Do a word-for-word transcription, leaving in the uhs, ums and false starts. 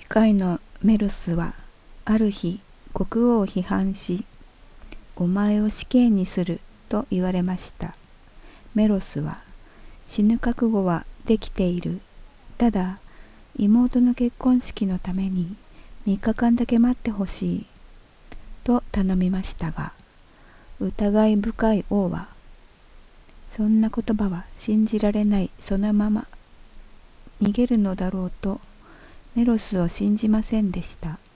会のメロスはある日国王を批判し、お前を死刑にすると言われました。メロスは、死ぬ覚悟はできている。ただ妹の結婚式のためにみっかかんだけ待ってほしいと頼みましたが、疑い深い王は、そんな言葉は信じられない、そのまま逃げるのだろうとメロスを信じませんでした。